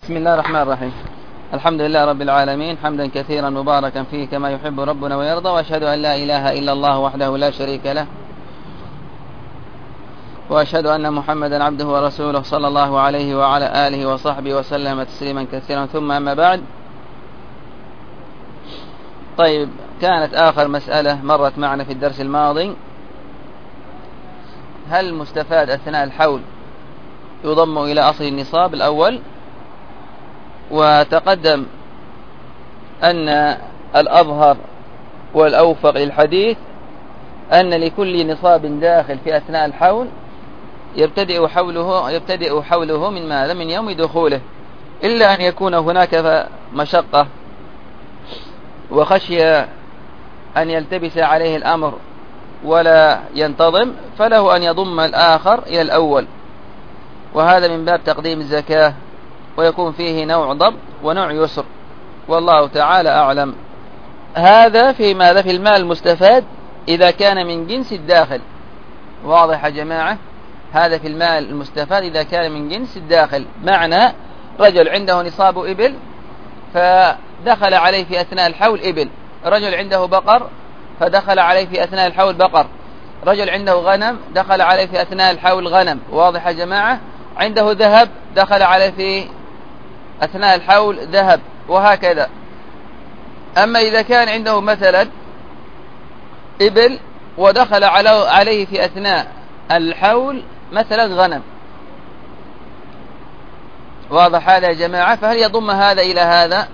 بسم الله الرحمن الرحيم. الحمد لله رب العالمين، حمدا كثيرا مباركا فيه كما يحب ربنا ويرضى، وأشهد أن لا إله إلا الله وحده لا شريك له، وأشهد أن محمدا عبده ورسوله صلى الله عليه وعلى آله وصحبه وسلم تسليما كثيرا، ثم أما بعد. طيب، كانت آخر مسألة مرت معنا في الدرس الماضي: هل المستفاد أثناء الحول يضم إلى أصل النصاب الأول؟ وتقدم أن الأظهر والأوفق للحديث أن لكل نصاب داخل في أثناء الحول يبتدئ حوله من ماذا؟ من يوم دخوله، إلا أن يكون هناك مشقة وخشية أن يلتبس عليه الأمر ولا ينتظم، فله أن يضم الآخر إلى الأول، وهذا من باب تقديم الزكاة، ويكون فيه نوع ضبط ونوع يسر، والله تعالى أعلم. هذا في ماذا؟ في المال المستفاد إذا كان من جنس الداخل. واضح يا جماعة؟ هذا في المال المستفاد إذا كان من جنس الداخل، معنى رجل عنده نصاب إبل فدخل عليه في أثناء الحول إبل، رجل عنده بقر فدخل عليه في أثناء الحول بقر، رجل عنده غنم دخل عليه في أثناء الحول غنم. واضح يا جماعة؟ عنده ذهب دخل عليه في أثناء الحول ذهب، وهكذا. أما إذا كان عنده مثلا إبل ودخل عليه في أثناء الحول مثلا غنم، واضح هذا يا جماعة؟ فهل يضم هذا إلى هذا؟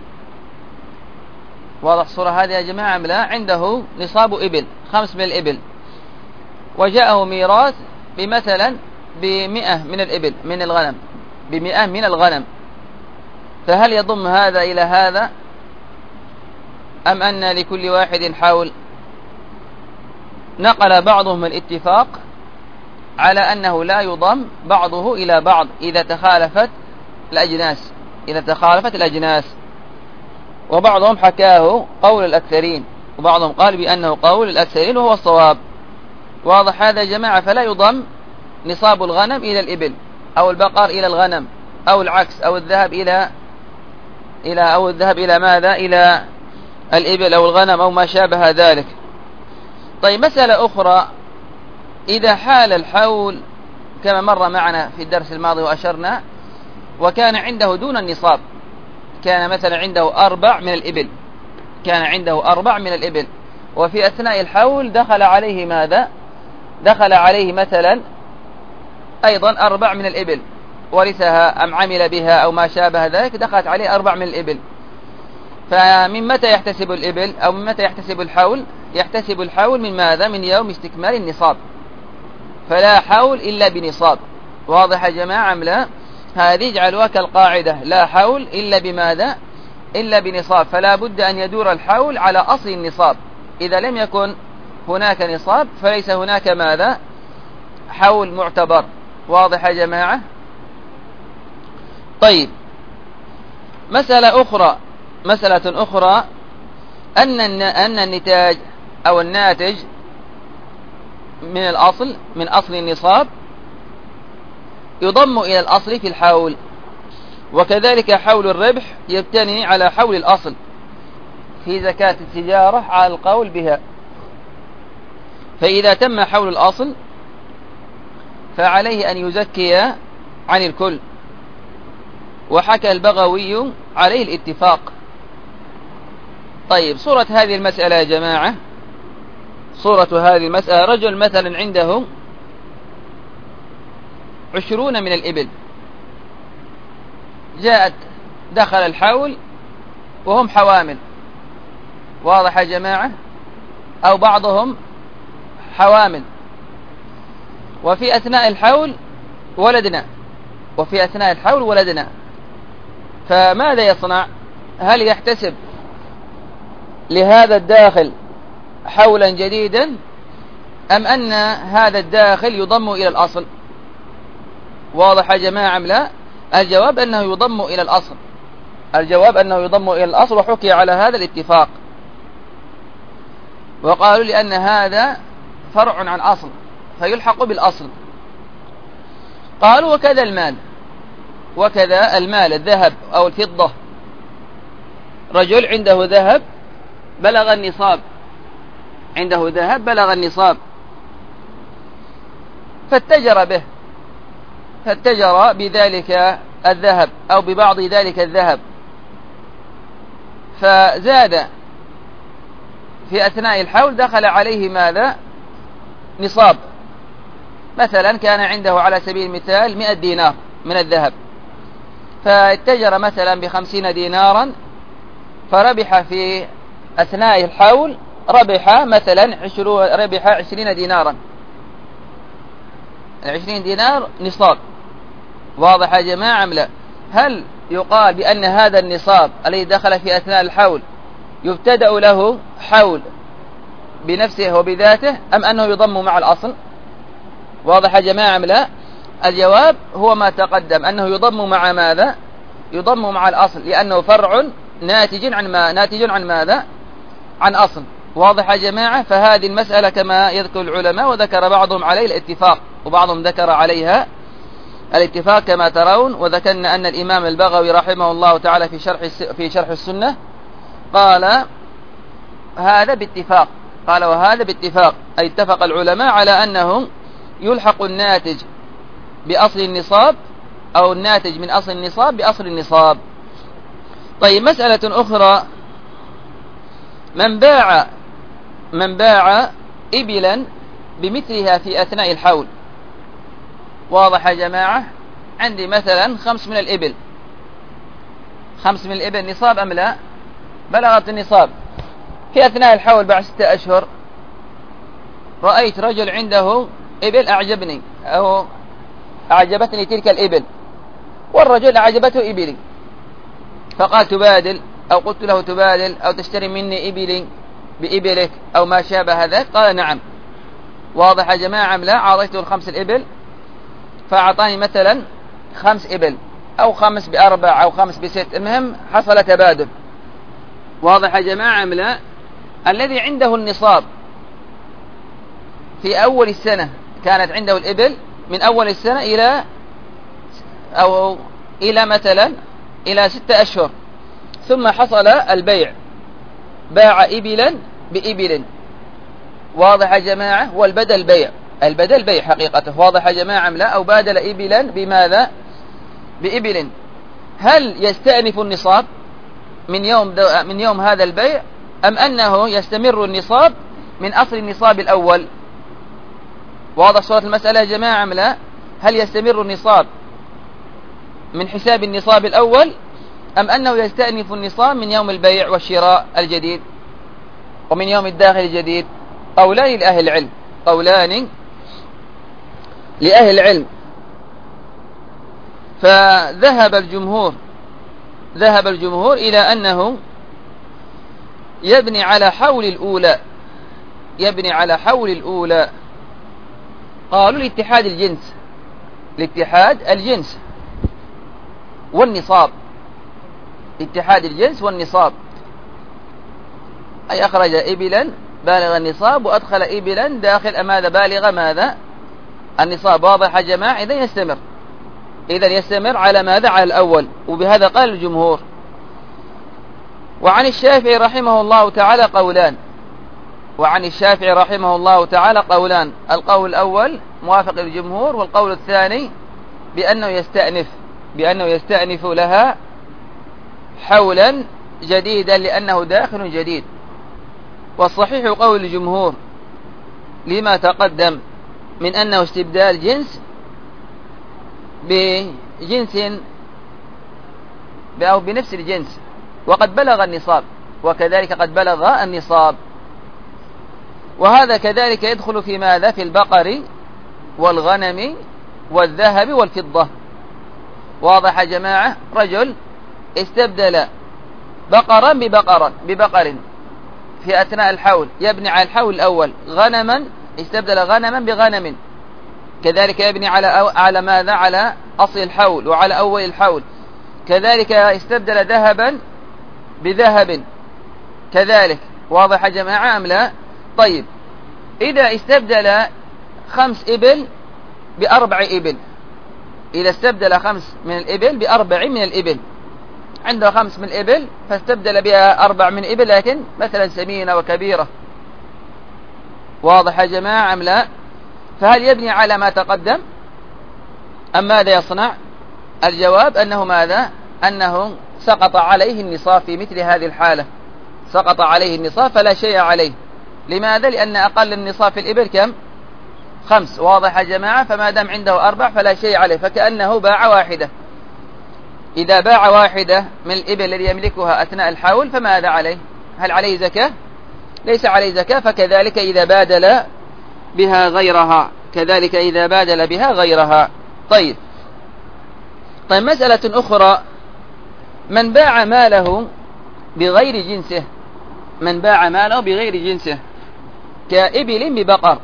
واضح الصورة هذه يا جماعة؟ لا، عنده نصاب إبل 5 من الإبل، وجاءه ميراث بمثلا 100 من الإبل من الغنم، 100 من الغنم، فهل يضم هذا إلى هذا أم أن لكل واحد حول؟ نقل بعضهم الاتفاق على أنه لا يضم بعضه إلى بعض إذا تخالفت الأجناس، وبعضهم حكاه قول الأكثرين، وبعضهم قال بأنه قول الأكثرين وهو الصواب. واضح هذا يا جماعة؟ فلا يضم نصاب الغنم إلى الإبل، أو البقر إلى الغنم، أو العكس، أو الذهب إلى ماذا؟ إلى الإبل أو الغنم أو ما شابه ذلك. طيب، مسألة أخرى: إذا حال الحول كما مر معنا في الدرس الماضي وأشرنا، وكان عنده دون النصاب، كان مثلا عنده 4 من الإبل، وفي أثناء الحول دخل عليه ماذا؟ دخل عليه مثلا أيضا 4 من الإبل، ورثها أم عمل بها أو ما شابه ذلك، دخلت عليه 4 من الإبل. فمن متى يحتسب الإبل أو من متى يحتسب الحول؟ يحتسب الحول من ماذا؟ من يوم استكمال النصاب، فلا حول إلا بنصاب. واضح يا جماعة أم لا؟ هذه اجعلوها كالقاعدة: لا حول إلا بماذا؟ إلا بنصاب. فلا بد أن يدور الحول على أصل النصاب، إذا لم يكن هناك نصاب فليس هناك ماذا؟ حول معتبر. واضح يا جماعة؟ طيب، مسألة أخرى أن النتاج أو الناتج من أصل النصاب يضم إلى الأصل في الحول، وكذلك حول الربح يبتني على حول الأصل في زكاة التجارة على القول بها. فإذا تم حول الأصل فعليه أن يزكي عن الكل، وحكى البغوي عليه الاتفاق. طيب، صورة هذه المسألة يا جماعة، رجل مثلا عنده 20 من الإبل، دخل الحول وهم حوامل. واضح يا جماعة؟ أو بعضهم حوامل، وفي أثناء الحول ولدنا، فماذا يصنع؟ هل يحتسب لهذا الداخل حولا جديدا، أم أن هذا الداخل يضم إلى الأصل؟ واضح يا جماعة أم لا؟ الجواب أنه يضم إلى الأصل، وحكي على هذا الاتفاق، وقالوا لأن هذا فرع عن أصل فيلحق بالأصل. قالوا: وكذا المال، وكذا المال الذهب أو الفضة. رجل عنده ذهب بلغ النصاب، عنده ذهب بلغ النصاب فاتجر به، فاتجر بذلك الذهب أو ببعض ذلك الذهب، فزاد في أثناء الحول، دخل عليه ماذا؟ نصاب. مثلا كان عنده على سبيل المثال 100 دينار من الذهب، فاتجر مثلا ب50 دينارا، فربح في أثناء الحول ربح مثلا 20 دينارا. 20 دينار نصاب. واضح يا جماعة أم لا؟ هل يقال بأن هذا النصاب الذي دخل في أثناء الحول يبتدأ له حول بنفسه وبذاته، أم أنه يضم مع الأصل؟ واضح يا جماعة أم لا؟ الجواب هو ما تقدم، أنه يضم مع ماذا؟ يضم مع الأصل، لأنه فرع ناتج عن ماذا؟ عن أصل. واضح يا جماعة؟ فهذه المسألة كما يذكر العلماء، وذكر بعضهم عليه الاتفاق وبعضهم ذكر عليها الاتفاق كما ترون. وذكرنا أن الإمام البغوي رحمه الله تعالى في شرح السنة قال هذا باتفاق، قال وهذا باتفاق، أي اتفق العلماء على أنه يلحق الناتج بأصل النصاب، أو الناتج من أصل النصاب بأصل النصاب. طيب مسألة أخرى، من باع إبلا بمثلها في أثناء الحول. واضح يا جماعة؟ عندي مثلا 5 من الإبل، 5 من الإبل نصاب أم لا؟ بلغت النصاب. في أثناء الحول بعد 6 أشهر رأيت رجل عنده إبل أعجبني، أو أعجبتني تلك الإبل، والرجل أعجبته إبلي، فقال تبادل، أو قلت له تبادل أو تشتري مني إبلي بإبلك أو ما شابه ذلك، قال نعم. واضح يا جماعة أم لا؟ أعطيته ال5 الإبل، فأعطاني مثلا 5 إبل، أو 5 ب4 أو 5 ب6، المهم حصل تبادل. واضح يا جماعة أم لا؟ الذي عنده النصاب في أول السنة، كانت عنده الإبل من أول السنة إلى مثلا إلى 6 أشهر، ثم حصل البيع، باع إبلا بإبل. واضح يا جماعة؟ والبدل بيع، البدل بيع حقيقته. واضح يا جماعة أم لا؟ أو بادل إبلا بماذا؟ بإبل. هل يستأنف النصاب من يوم هذا البيع، أم أنه يستمر النصاب من أصل النصاب الأول؟ واضح صورة المسألة يا جماعة أم لا؟ هل يستمر النصاب من حساب النصاب الأول، أم أنه يستأنف النصاب من يوم البيع والشراء الجديد ومن يوم الداخل الجديد؟ قولان لأهل العلم، قولان لأهل العلم. فذهب الجمهور إلى أنه يبني على حول الأولى، قالوا لاتحاد الجنس والنصاب، اتحاد الجنس والنصاب، أي أخرج إبلا بالغ النصاب وأدخل إبلا داخل ماذا؟ بالغ ماذا؟ النصاب. واضح يا جماعة؟ إذن يستمر على ماذا؟ على الأول. وبهذا قال الجمهور. وعن الشافعي رحمه الله تعالى قولان، القول الأول موافق للجمهور، والقول الثاني بأنه يستأنف لها حولا جديدا لأنه داخل جديد. والصحيح قول الجمهور لما تقدم من أنه استبدال جنس بجنس أو بنفس الجنس، وقد بلغ النصاب، وكذلك قد بلغ النصاب. وهذا كذلك يدخل في ماذا؟ في البقر والغنم والذهب والفضة. واضح يا جماعة؟ رجل استبدل بقرا ببقر في أثناء الحول، يبني على الحول الأول. غنما استبدل غنما بغنم، كذلك يبني على ماذا؟ على أصل الحول وعلى أول الحول. كذلك استبدل ذهبا بذهب كذلك. واضح يا جماعة أم لا؟ طيب، إذا استبدل 5 إبل ب4 إبل، إذا استبدل 5 من الإبل ب4 من الإبل، عنده 5 من الإبل فاستبدل بها 4 من الإبل، لكن مثلا سمينة وكبيرة. واضح يا جماعة أم لا؟ فهل يبني على ما تقدم أم ماذا يصنع؟ الجواب أنه ماذا؟ أنه سقط عليه النصاب في مثل هذه الحالة، سقط عليه النصاب فلا شيء عليه. لماذا؟ لأن أقل النصاب في الإبل كم؟ 5. واضح يا جماعة؟ فما دام عنده 4 فلا شيء عليه، فكأنه باع واحدة. إذا باع واحدة من الإبل الذي يملكها أثناء الحول فماذا عليه؟ هل عليه زكاة؟ ليس عليه زكاة. فكذلك إذا بادل بها غيرها، كذلك إذا بادل بها غيرها. طيب مسألة أخرى، من باع ماله بغير جنسه، من باع ماله بغير جنسه كإبل ببقر،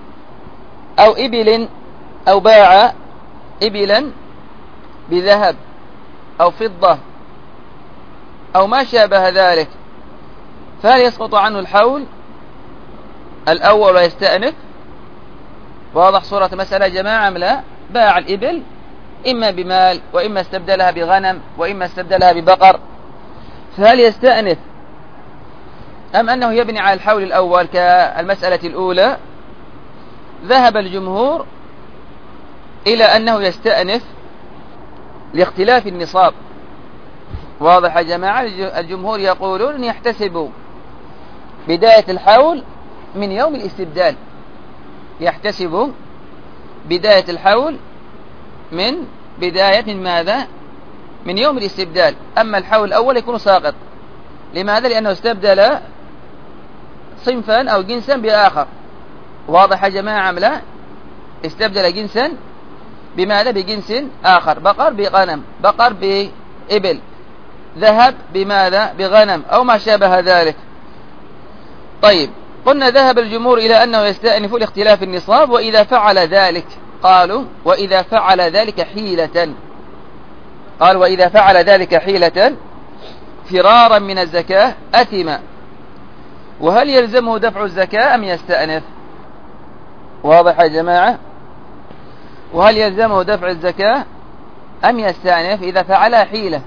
أو باع إبلا بذهب أو فضة أو ما شابه ذلك، فهل يسقط عنه الحول الأول ويستأنف؟ واضح صورة المسألة يا جماعة أم لا؟ باع الإبل إما بمال وإما استبدلها بغنم وإما استبدلها ببقر، فهل يستأنف أم أنه يبني على الحول الأول كالمسألة الأولى؟ ذهب الجمهور إلى أنه يستأنف لاختلاف النصاب. واضح يا جماعة؟ الجمهور يقولون يحتسب بداية الحول من يوم الاستبدال، يحتسب بداية الحول من ماذا؟ من يوم الاستبدال. أما الحول الأول يكون ساقط. لماذا؟ لأنه استبدل صنفا أو جنسا بآخر. واضح يا جماعة أم لا؟ استبدل جنسا بماذا؟ بجنس آخر، بقر بغنم، بقر بإبل، ذهب بماذا؟ بغنم أو ما شابه ذلك. طيب قلنا ذهب الجمهور إلى أنه يستأنف لاختلاف النصاب، وإذا فعل ذلك قالوا وإذا فعل ذلك حيلة، قال وإذا فعل ذلك حيلة فرارا من الزكاة أثم. وهل يلزمه دفع الزكاة أم يستأنف؟ واضح يا جماعة؟ وهل يلزمه دفع الزكاة أم يستأنف إذا فعلها حيلة؟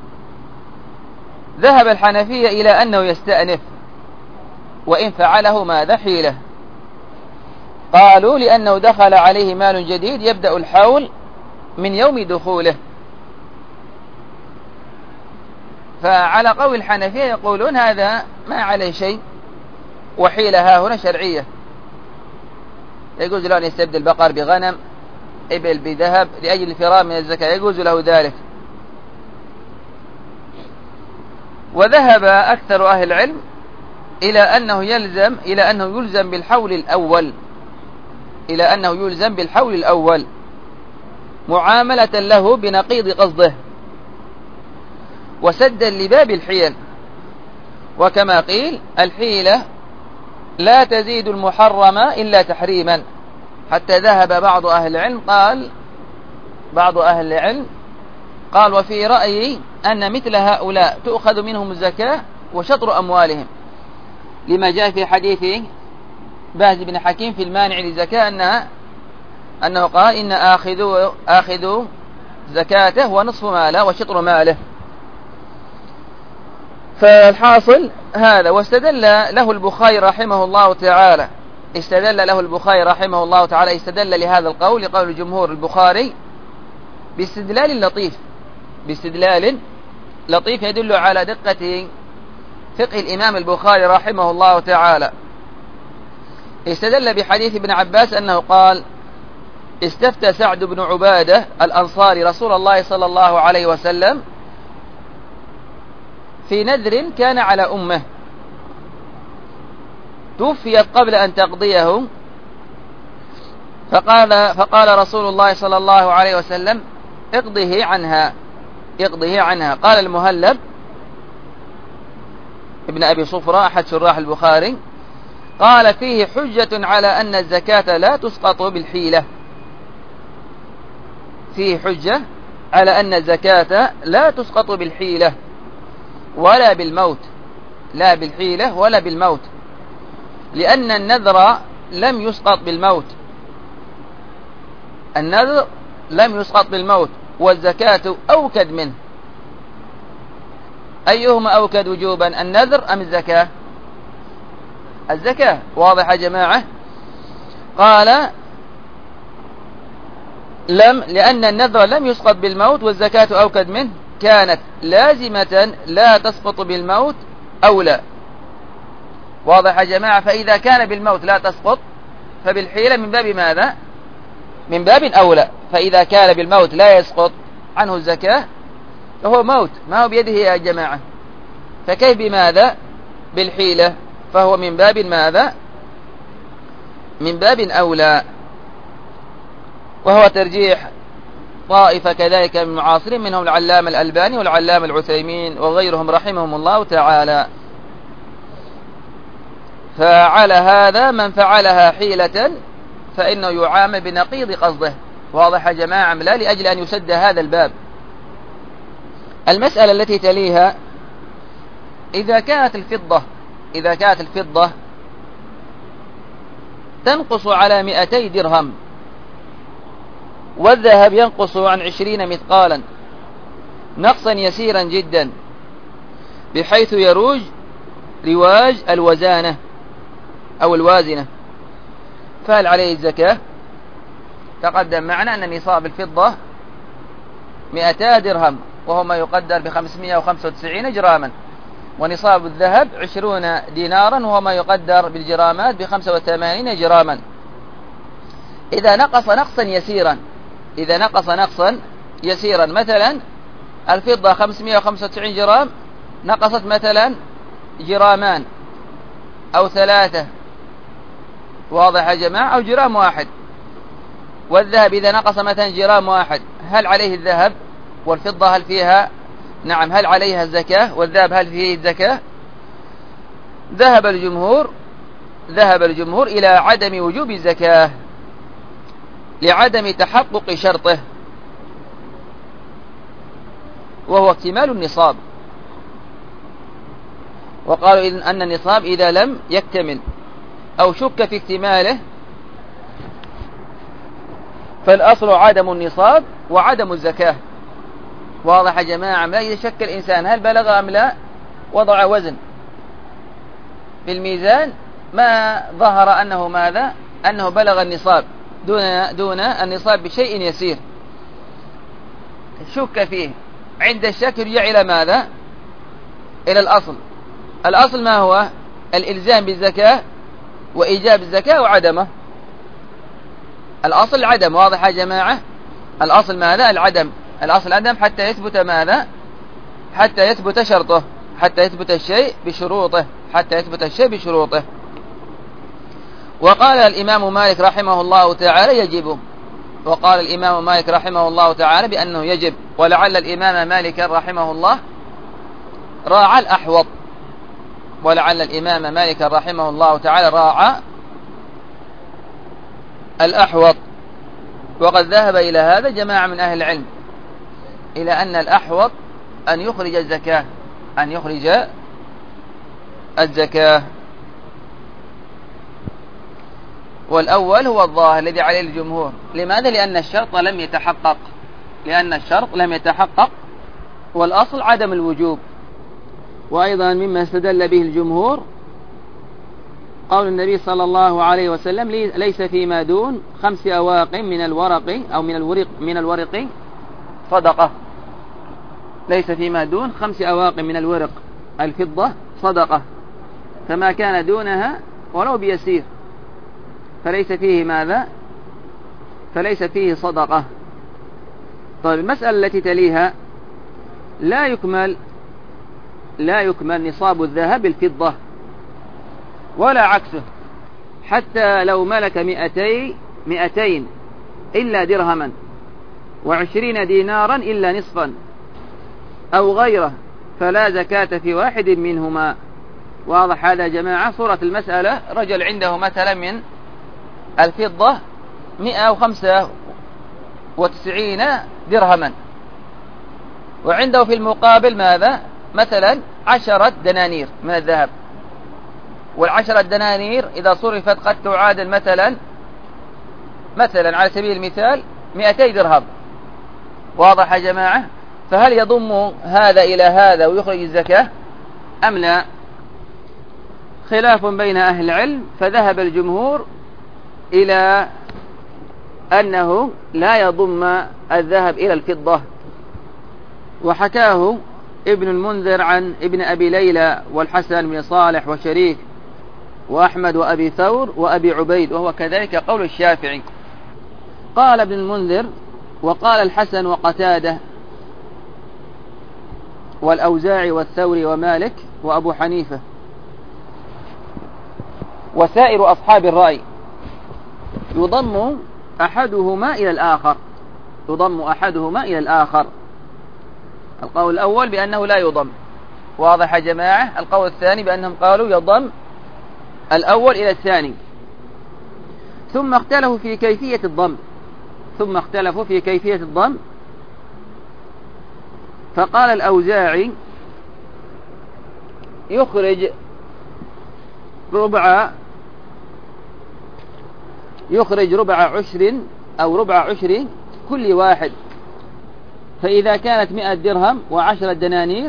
ذهب الحنفية إلى أنه يستأنف وإن فعله ماذا؟ حيلة. قالوا لأنه دخل عليه مال جديد يبدأ الحول من يوم دخوله. فعلى قول الحنفية يقولون هذا ما عليه شيء، وحيلة ها هنا شرعية، يجوز له أن يستبدل بقر بغنم، إبل بذهب لأجل الفرار من الزكاة، يجوز له ذلك. وذهب أكثر أهل العلم إلى أنه يلزم بالحول الأول، إلى أنه يلزم بالحول الأول معاملة له بنقيض قصده وسدا لباب الحيل. وكما قيل الحيلة لا تزيد المحرم إلا تحريما، حتى ذهب بعض أهل العلم قال وفي رأيي أن مثل هؤلاء تؤخذ منهم الزكاة وشطر أموالهم، لما جاء في حديث باز بن حكيم في المانع للزكاة أنه قال إن آخذوا زكاته ونصف ماله وشطر ماله. فالحاصل هذا. واستدل له البخاري رحمه الله تعالى، استدل لهذا القول لقول الجمهور البخاري باستدلال لطيف يدل على دقة فقه الإمام البخاري رحمه الله تعالى. استدل بحديث ابن عباس أنه قال استفتى سعد بن عبادة الأنصاري رسول الله صلى الله عليه وسلم في نذر كان على أمه توفيت قبل أن تقضيه، فقال رسول الله صلى الله عليه وسلم اقضه عنها. قال المهلب ابن أبي صفرة أحد شراح البخاري قال فيه حجة على أن الزكاة لا تسقط بالحيلة، فيه حجة على أن الزكاة لا تسقط بالحيلة ولا بالموت، لا بالحيلة ولا بالموت، لأن النذر لم يسقط بالموت، النذر لم يسقط بالموت والزكاة أوكد منه، أيهما أوكد وجوبا، النذر أم الزكاة؟ الزكاة. واضح يا جماعة؟ قال لأن النذر لم يسقط بالموت والزكاة أوكد منه، كانت لازمة لا تسقط بالموت أولى. واضح يا جماعة؟ فإذا كان بالموت لا تسقط فبالحيلة من باب ماذا؟ من باب أولى. فإذا كان بالموت لا يسقط عنه الزكاة فهو موت، ما هو بيده يا جماعة، فكيف بماذا؟ بالحيلة، فهو من باب ماذا؟ من باب أولى. وهو ترجيح طائفة كذلك من المعاصرين، منهم العلامة الألباني والعلامة العثيمين وغيرهم رحمهم الله تعالى. فعلى هذا من فعلها حيلة فإنه يعامل بنقيض قصده. واضح يا جماعة؟ لا لأجل أن يسد هذا الباب. المسألة التي تليها: إذا كانت الفضة تنقص على 200 درهم والذهب ينقص عن 20 مثقالا نقصا يسيرا جدا بحيث يروج رواج الوزانة أو الوازنة، فهل عليه الزكاة؟ تقدم معنا أن نصاب الفضة 200 درهم وهو ما يقدر ب595 جراما، ونصاب الذهب 20 دينارا وهو ما يقدر بالجرامات ب85 جراما. إذا نقص نقصا يسيرا مثلا الفضة 595 جرام نقصت مثلا جرامان أو 3، واضح يا جماعة، أو جرام واحد. والذهب إذا نقص مثلا جرام واحد، هل عليه الذهب؟ والفضة هل فيها؟ نعم، هل عليها الزكاة؟ والذهب هل فيه الزكاة؟ ذهب الجمهور إلى عدم وجوب الزكاة لعدم تحقق شرطه وهو اكتمال النصاب. وقالوا أن النصاب إذا لم يكتمل أو شك في اكتماله فالأصل عدم النصاب وعدم الزكاة. واضح يا جماعة؟ لا إذا شك الإنسان هل بلغ أم لا، وضع وزن في الميزان ما ظهر أنه ماذا؟ أنه بلغ النصاب دون النصاب بشيء يسير، شك فيه. عند الشك يرجع إلى ماذا؟ إلى الأصل ما هو؟ الإلزام بالزكاة وإيجاب الزكاة وعدمه. الأصل العدم. واضح يا جماعة؟ الأصل ماذا؟ الأصل العدم حتى يثبت ماذا؟ حتى يثبت شرطه، حتى يثبت الشيء بشروطه. وقال الإمام مالك رحمه الله تعالى يجب، بأنه يجب. ولعل الإمام مالك رحمه الله راعى الأحوط، وقد ذهب إلى هذا جماعة من أهل العلم، إلى أن الأحوط أن يخرج الزكاة. والأول هو الظاهر الذي عليه الجمهور. لماذا؟ لأن الشرط لم يتحقق، والأصل عدم الوجوب. وأيضا مما استدل به الجمهور قول النبي صلى الله عليه وسلم: ليس فيما دون 5 أواق من الورق أو من الورق صدقة. ليس فيما دون 5 أواق من الورق الفضة صدقة، فما كان دونها ولو بيسير فليس فيه ماذا؟ فليس فيه صدقة. طيب المسألة التي تليها: لا يكمل نصاب الذهب بالفضة ولا عكسه، حتى لو ملك 200 إلا درهما 20 دينارا إلا نصفا أو غيره فلا زكاة في واحد منهما. واضح هذا يا جماعة؟ صورة المسألة: رجل عنده مثلا من الفضة 195 درهما، وعنده في المقابل ماذا؟ مثلا 10 دنانير من الذهب، وال10 دنانير إذا صرفت قد تعادل مثلا على سبيل المثال 200 درهم، واضح يا جماعة؟ فهل يضم هذا إلى هذا ويخرج الزكاة أم لا؟ خلاف بين أهل العلم، فذهب الجمهور إلى أنه لا يضم الذهب إلى الفضة، وحكاه ابن المنذر عن ابن أبي ليلى والحسن بن صالح وشريك وأحمد وأبي ثور وأبي عبيد، وهو كذلك قول الشافعي. قال ابن المنذر وقال الحسن وقتاده والأوزاعي والثوري ومالك وأبو حنيفة وسائر أصحاب الرأي يضم أحدهما إلى الآخر، يضم أحدهما إلى الآخر. القول الأول بأنه لا يضم، واضح يا جماعة؟ القول الثاني بأنهم قالوا يضم الأول إلى الثاني. ثم اختلفوا في كيفية الضم، فقال الأوزاعي يخرج ربع عشر أو ربع عشر كل واحد، فإذا كانت 100 درهم و10 دنانير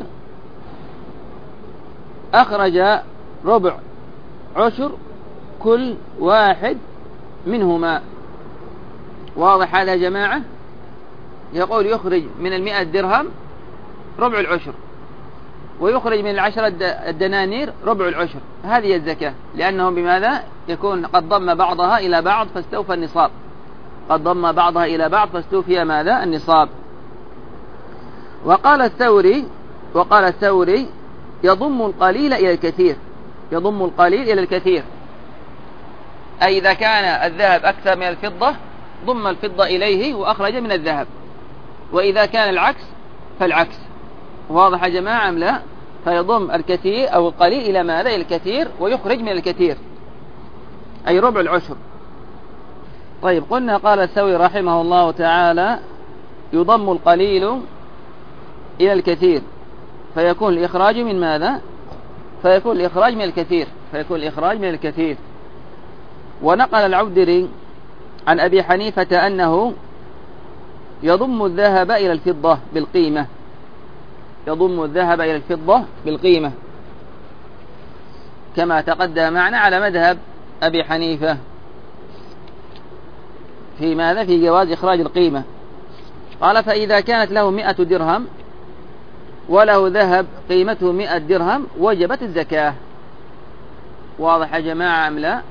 أخرج ربع عشر كل واحد منهما. واضح هذا يا جماعة؟ يقول يخرج من 100 درهم ربع العشر، ويخرج من 10 الدنانير ربع العشر. هذه الزكاة، لأنهم بماذا؟ يكون قد ضم بعضها إلى بعض فاستوفى النصاب، قد ضم بعضها إلى بعض فاستوفي ماذا؟ النصاب. وقال الثوري يضم القليل إلى الكثير، أي إذا كان الذهب أكثر من الفضة ضم الفضة إليه وأخرج من الذهب، وإذا كان العكس فالعكس. واضح يا جماعة أم لا؟ فيضم الكثير أو القليل إلى ماذا؟ إلى الكثير، ويخرج من الكثير أي ربع العشر. طيب، قلنا قال الثوري رحمه الله تعالى يضم القليل إلى الكثير، فيكون الإخراج من ماذا؟ فيكون الإخراج من الكثير. ونقل العودري عن أبي حنيفة أنه يضم الذهب إلى الفضة بالقيمة، كما تقدم معنا على مذهب أبي حنيفة في ماذا؟ في جواز إخراج القيمة. قال فإذا كانت له 100 درهم وله ذهب قيمته 100 درهم وجبت الزكاة. واضح يا جماعة أم لا؟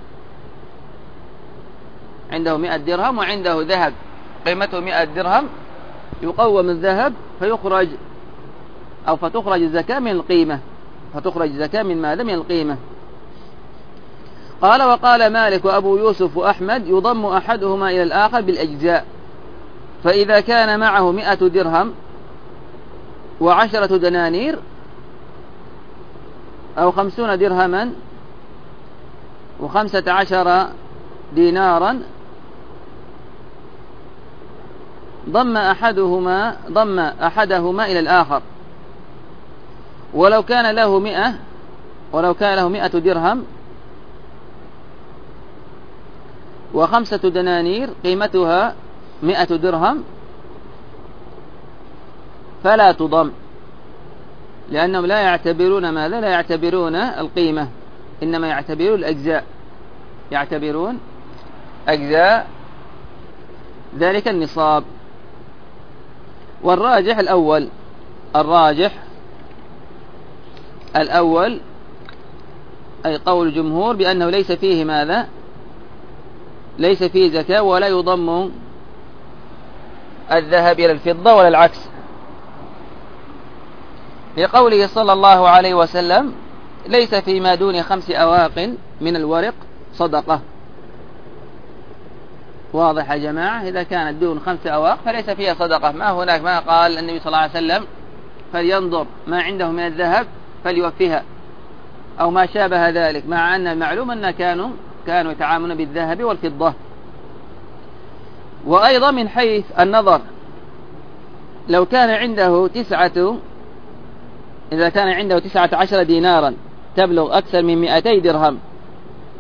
عنده 100 درهم وعنده ذهب قيمته 100 درهم، يقوم الذهب فتخرج الزكاة من القيمة، من ماذا؟ من القيمة. قال وقال مالك وأبو يوسف وأحمد يضم أحدهما إلى الآخر بالأجزاء، فإذا كان معه 100 درهم و10 دنانير أو 50 درهما و15 دينارا ضم أحدهما إلى الآخر. ولو كان له 100 درهم و5 دنانير قيمتها 100 درهم فلا تضم، لأنهم لا يعتبرون ماذا؟ لا يعتبرون القيمة، إنما يعتبرون أجزاء ذلك النصاب. والراجح الأول أي قول الجمهور بأنه ليس فيه ماذا؟ ليس فيه زكاة، ولا يضم الذهب إلى الفضة ولا العكس، لقوله صلى الله عليه وسلم ليس فيما دون 5 أواق من الورق صدقة. واضح يا جماعة؟ إذا كانت دون 5 أواق فليس فيها صدقة. ما قال النبي صلى الله عليه وسلم فلينظر ما عنده من الذهب فليوفيها أو ما شابه ذلك، مع أن المعلوم أن كانوا يتعاملون بالذهب والفضة. وأيضا من حيث النظر، لو كان عنده إذا كان عنده 19 دينارا تبلغ أكثر من 200 درهم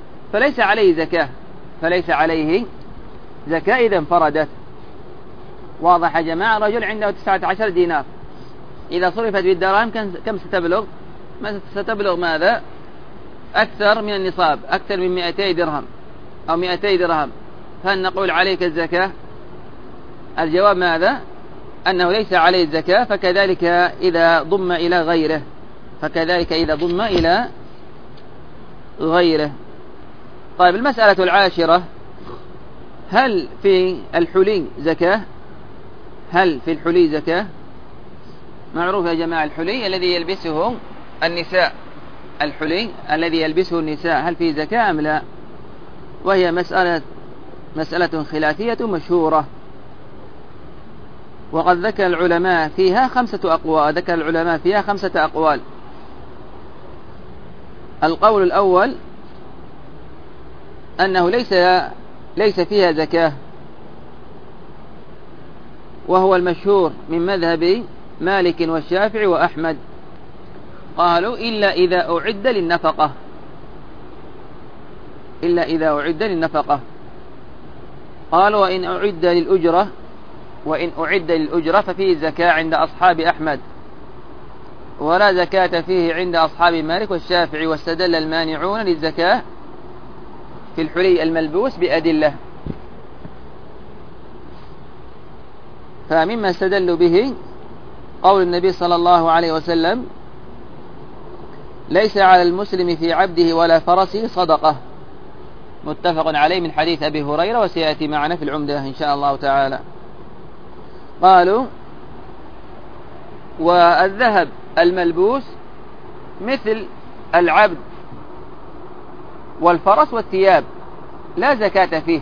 فليس عليه زكاة إذا انفردت. واضح يا جماعة؟ رجل عنده 19 دينار، إذا صرفت بالدراهم كم ستبلغ؟ ستبلغ ماذا؟ أكثر من النصاب، أكثر من 200 درهم أو 200 درهم. فهل نقول عليك الزكاة؟ الجواب ماذا؟ أنه ليس عليه الزكاة، فكذلك إذا ضم إلى غيره، طيب المسألة العاشرة: هل في الحلي زكاة؟ معروف يا جماعة الحلي الذي يلبسه النساء، هل فيه زكاة أم لا؟ وهي مسألة خلافية مشهورة، وقد ذكر العلماء فيها 5 أقوال. القول الأول أنه ليس فيها زكاة، وهو المشهور من مذهب مالك والشافعي وأحمد. قالوا إلا إذا أعد للنفقة. قالوا وإن أعد للأجرة ففيه الزكاة عند أصحاب أحمد، ولا زكاة فيه عند أصحاب مالك والشافعي. واستدل المانعون للزكاة في الحلي الملبوس بأدلة. فمما استدلوا به قول النبي صلى الله عليه وسلم: ليس على المسلم في عبده ولا فرسه صدقة، متفق عليه، من حديث أبي هريرة، وسيأتي معنا في العمدة إن شاء الله تعالى. قالوا: والذهب الملبوس مثل العبد والفرس والثياب لا زكاة فيه.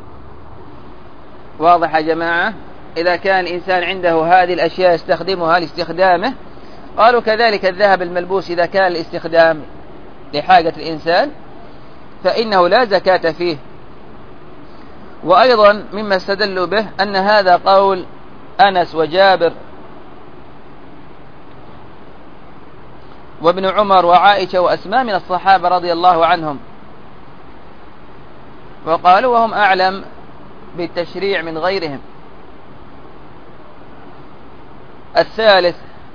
واضح يا جماعة؟ إذا كان الإنسان عنده هذه الأشياء يستخدمها لاستخدامه، قالوا كذلك الذهب الملبوس إذا كان الاستخدام لحاجة الإنسان فإنه لا زكاة فيه. وأيضا مما استدلوا به أن هذا قول أنس وجابر وابن عمر وعائشة وأسماء من الصحابة رضي الله عنهم، وقالوا وهم أعلم بالتشريع من غيرهم. الثالث: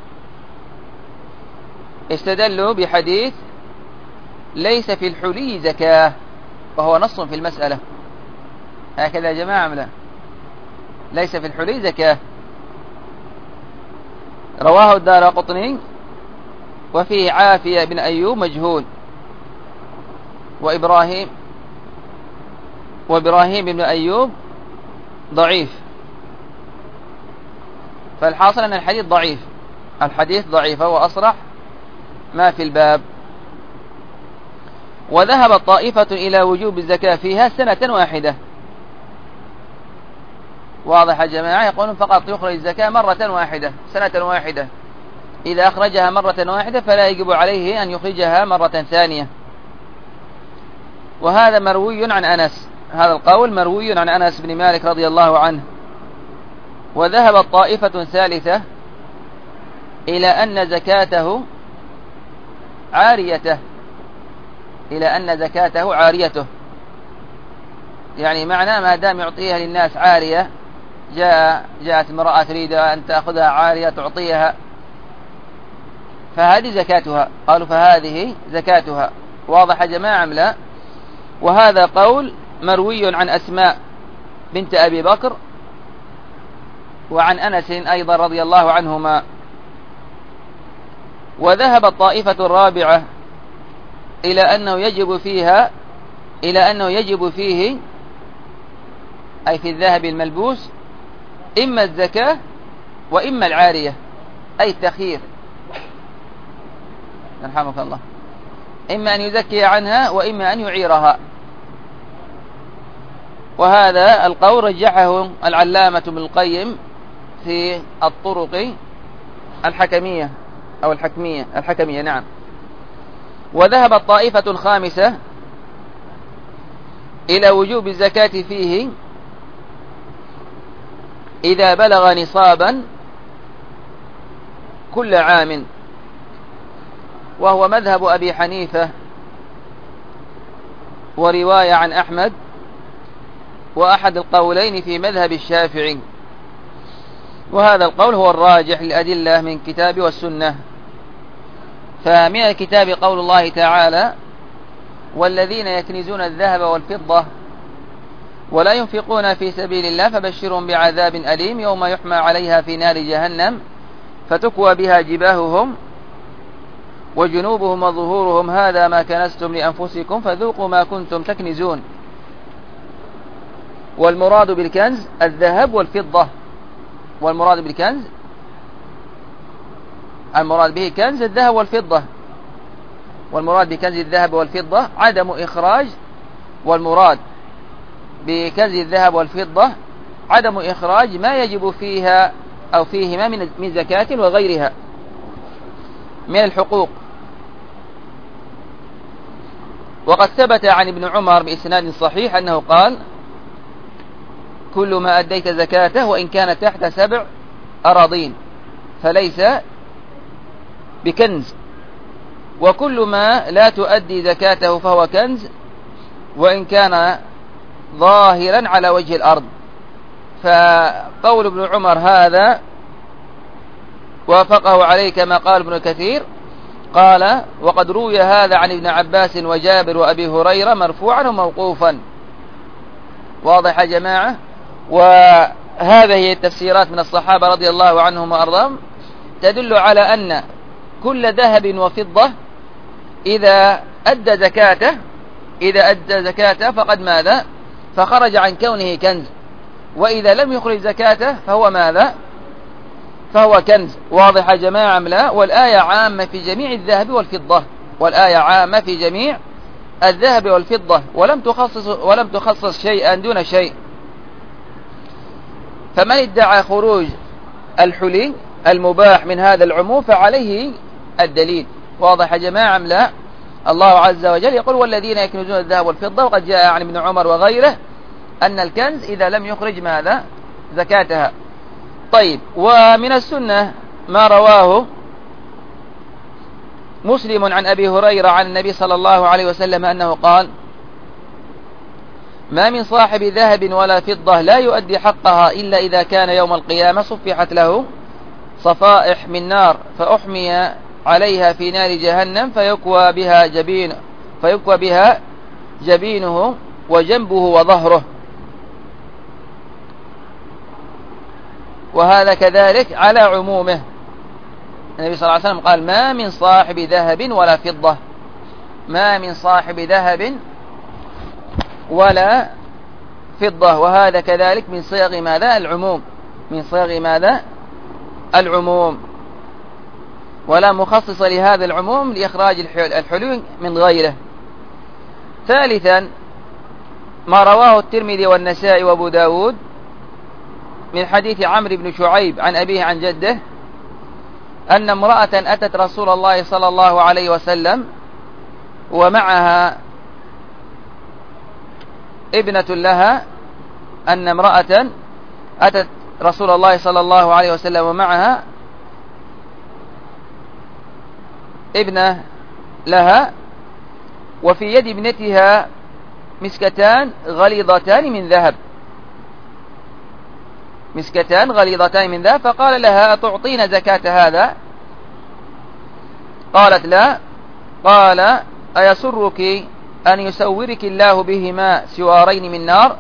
استدلوا بحديث ليس في الحلي زكاة، وهو نص في المسألة. هكذا يا جماعة أم لا؟ ليس في الحلي زكاة، رواه الدارقطني، وفيه عافية بن أيوب مجهول، وإبراهيم بن أيوب ضعيف. فالحاصل أن الحديث ضعيف، هو أصرح ما في الباب. وذهبت طائفة إلى وجوب الزكاة فيها سنة واحدة. واضح يا جماعة؟ يقولون فقط يخرج الزكاة مرة واحدة، سنة واحدة. إذا أخرجها مرة واحدة فلا يجب عليه أن يخرجها مرة ثانية. وهذا مروي عن أنس، هذا القول مروي عن أنس بن مالك رضي الله عنه. وذهبت طائفة ثالثة إلى أن زكاته عاريته، يعني معنى ما دام يعطيها للناس عارية، جاءت امرأة تريد أن تأخذها عارية تعطيها، فهذه زكاتها. قالوا فهذه زكاتها. واضح يا جماعة أم لا؟ وهذا قول مروي عن أسماء بنت أبي بكر وعن أنس أيضا رضي الله عنهما. وذهب الطائفة الرابعة إلى أنه يجب فيه أي في الذهب الملبوس إما الزكاة وإما العارية، أي التخيير، يرحمك الله، إما أن يزكي عنها وإما أن يعيرها. وهذا القول رجحه العلامة ابن القيم في الطرق الحكمية أو الحكمية نعم. وذهبت طائفة خامسة إلى وجوب الزكاة فيه إذا بلغ نصابا كل عام، وهو مذهب أبي حنيفة ورواية عن أحمد، وأحد القولين في مذهب الشافعي. وهذا القول هو الراجح للأدلة من الكتاب والسنة. فمن الكتاب قول الله تعالى: والذين يكنزون الذهب والفضة ولا ينفقون في سبيل الله فبشرهم بعذاب أليم يوم يحمى عليها في نار جهنم فتكوى بها جباههم وجنوبهم وظهورهم هذا ما كنزتم لأنفسكم فذوقوا ما كنتم تكنزون. والمراد بالكنز الذهب والفضة، والمراد بالكنز المراد به كنز الذهب والفضة، والمراد بكنز الذهب والفضة عدم إخراج، والمراد بكنز الذهب والفضة عدم إخراج ما يجب فيها أو فيهما من زكاة وغيرها من الحقوق. وقد ثبت عن ابن عمر بإسناد صحيح أنه قال: كل ما أديت زكاته وإن كان تحت 7 أراضين فليس بكنز، وكل ما لا تؤدي زكاته فهو كنز وإن كان ظاهرا على وجه الأرض. فقول ابن عمر هذا وافقه عليه كما قال ابن كثير، قال: وقد روي هذا عن ابن عباس وجابر وأبي هريرة مرفوعا وموقوفا. واضح يا جماعة؟ وهذه هي التفسيرات من الصحابة رضي الله عنهم وأرضاهم تدل على أن كل ذهب وفضة إذا أدى زكاته فقد ماذا؟ فخرج عن كونه كنز، وإذا لم يخرج زكاته فهو ماذا؟ فهو كنز. واضح يا جماعة أم لا؟ والآية عامة في جميع الذهب والفضة، والآية عامة في جميع الذهب والفضة، ولم تخصص شيئا دون شيء. فمن ادعى خروج الحلي المباح من هذا العموم فعليه الدليل. واضح يا جماعة أم لا؟ الله عز وجل يقول: والذين يكنزون الذهب والفضة، وقد جاء عن ابن عمر وغيره أن الكنز إذا لم يخرج ماذا؟ زكاتها. طيب، ومن السنة ما رواه مسلم عن أبي هريرة عن النبي صلى الله عليه وسلم أنه قال: ما من صاحب ذهب ولا فضة لا يؤدي حقها إلا إذا كان يوم القيامة صفحت له صفائح من نار فأحمي عليها في نار جهنم فيكوى بها جبينه وجنبه وظهره. وهذا كذلك على عمومه. النبي صلى الله عليه وسلم قال: ما من صاحب ذهب ولا فضة، ما من صاحب ذهب ولا فضة. وهذا كذلك من صيغ ماذا؟ العموم، من صيغ ماذا؟ العموم، ولا مخصص لهذا العموم لإخراج الحلول من غيره. ثالثا ما رواه الترمذي والنسائي وابو داود من حديث عمرو بن شعيب عن أبيه عن جده أن امرأة أتت رسول الله صلى الله عليه وسلم ومعها ابنة لها، أن امرأة أتت رسول الله صلى الله عليه وسلم ومعها ابنة لها وفي يد ابنتها مسكتان غليظتان من ذهب، مسكتان غليظتان من ذهب، فقال لها: أتعطين زكاة هذا؟ قالت: لا. قال: أيسرك أن يسورك الله بهما سوارين من نار؟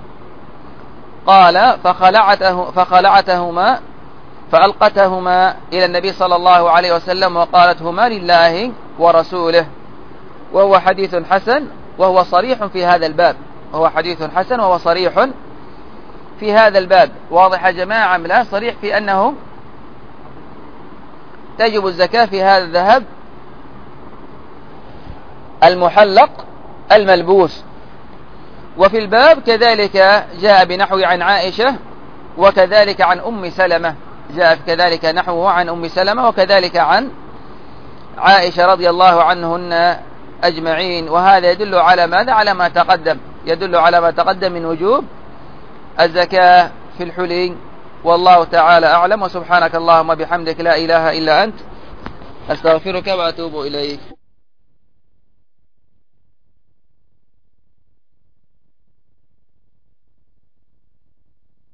قال: فخلعتهما فألقتهما إلى النبي صلى الله عليه وسلم وقالت: هما لله ورسوله. وهو حديث حسن وهو صريح في هذا الباب، وهو حديث حسن وهو صريح في هذا الباب. واضح يا جماعة أم لا؟ صريح في أنه تجب الزكاة في هذا الذهب المحلق الملبوس. وفي الباب كذلك جاء بنحو عن عائشة وكذلك عن أم سلمة، جاء كذلك نحوه عن أم سلمة وكذلك عن عائشة رضي الله عنهن أجمعين. وهذا يدل على ماذا؟ على ما تقدم، يدل على ما تقدم من وجوب الزكاة في الحلي. والله تعالى أعلم. وسبحانك اللهم بحمدك لا إله إلا أنت أستغفرك وأتوب إليك.